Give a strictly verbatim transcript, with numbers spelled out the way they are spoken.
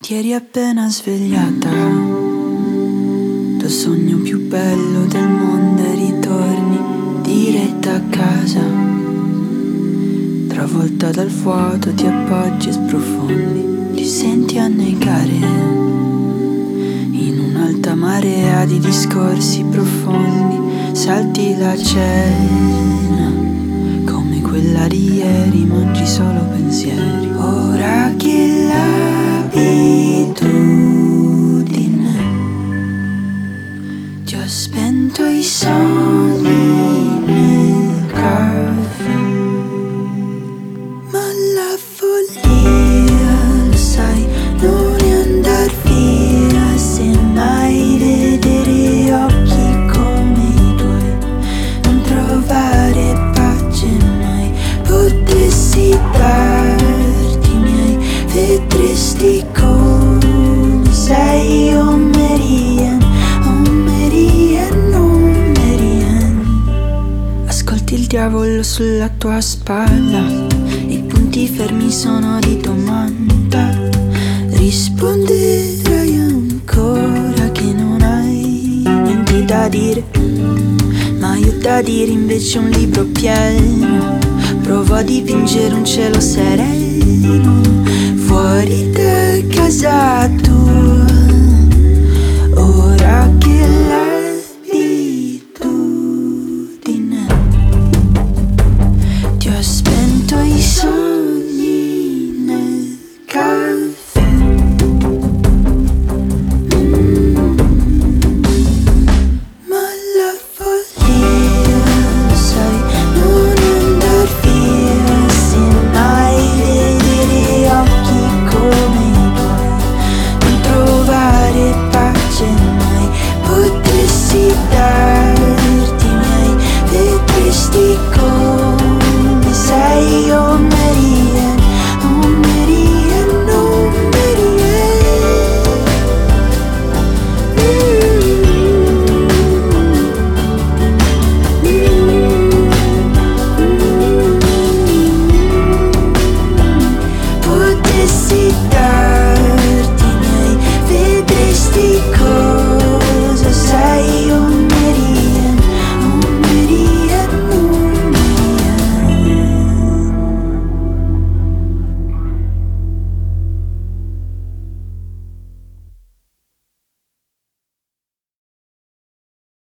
Ti eri appena svegliata dal sogno più bello del mondo e ritorni diretta a casa. Travolta dal vuoto ti appoggi e sprofondi, ti senti annegare in un'alta marea di discorsi profondi. Salti la cena come quella di ieri, mangi solo pensieri. Ora che l'abitudine ti ho spento i sogni nel caffè, ma la follia, lo sai, non è andar via, semmai vedere occhi come i tuoi, non trovare pace mai. Potessi darti i miei, vedresti come sei. Oh Marian, oh Marian, oh Marian. Ascolti il diavolo sulla tua spalla, i punti fermi sono di domanda. Risponderai ancora che non hai niente da dire, ma io da dire invece un libro pieno. Provo a dipingere un cielo sereno